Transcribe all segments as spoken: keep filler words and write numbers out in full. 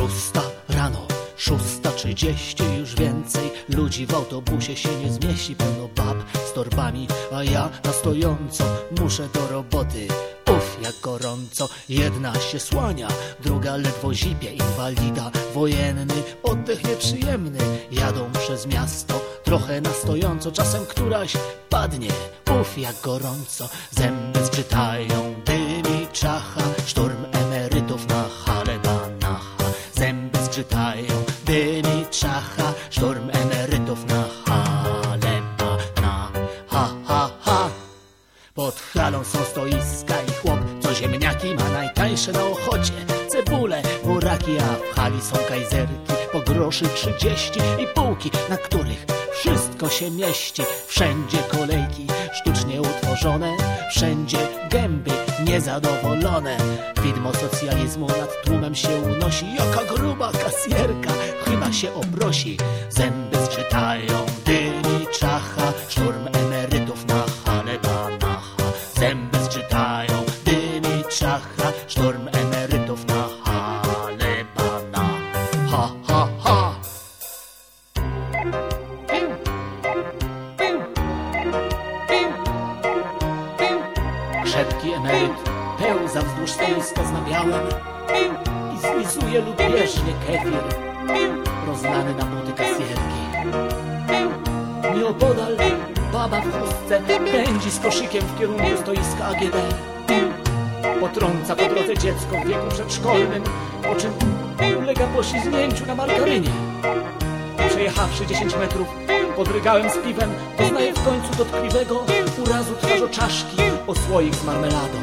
Szósta rano, szósta trzydzieści, już więcej ludzi w autobusie się nie zmieści. Pełno bab z torbami, a ja na stojąco muszę do roboty. Uf, jak gorąco, jedna się słania, druga ledwo zipie, inwalida wojenny, oddech nieprzyjemny. Jadą przez miasto, trochę na stojąco, czasem któraś padnie. Uf, jak gorąco, zęby zgrzytają, dymi czacha, szturm emerytów na hale Banacha. Zęby zgrzytają, dymi czacha, szturm emerytów na hale Banacha. Ha, ha, ha. Pod halą są stoiska i chłop, co ziemniaki ma najtańsze na Ochocie. Cebule, buraki, a w hali są kajzerki po groszy trzydzieści i półki, na których wszystko się mieści. Wszędzie kolejki sztucznie utworzone, wszędzie gęby niezadowolone. Widmo socjalizmu nad tłumem się unosi, jaka gruba kasjerka chyba się obrosi. Zęby zgrzytają, dymi czacha, szturm emerytów na hale Banacha. Zęby zgrzytają, dymi czacha, szturm emerytów na hale Banacha. Ha, ha, ha. Krzepki emeryt pełza wzdłuż stoiska z nabiałem i zlizuje lubieżnie kefir rozlany na buty kasjerki. Nieopodal baba w chustce pędzi z koszykiem w kierunku stoiska A G D. Potrąca po drodze dziecko w wieku przedszkolnym, po czym ulega poślizgnięciu na margarynie. Przejechawszy dziesięć metrów, podrygałem z piwem, doznaję w końcu dotkliwego urazu twarzoczaszki o słoik z marmeladą.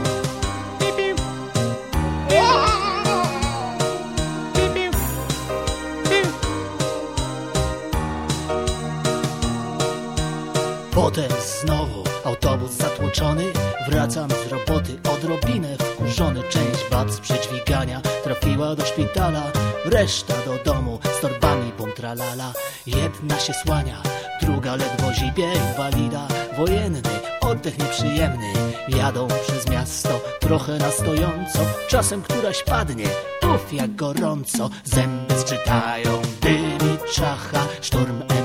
Potem znowu autobus zatłoczony, wracam z roboty odrobinę wkurzony. Część bab z przedźwigania trafiła do szpitala, reszta do domu z torbami bum tralala. Jedna się słania, druga ledwo zipie, inwalida wojenny, oddech nieprzyjemny. Jadą przez miasto, trochę na stojąco, czasem któraś padnie. Uf, jak gorąco, zęby zgrzytają, dymi czacha, szturm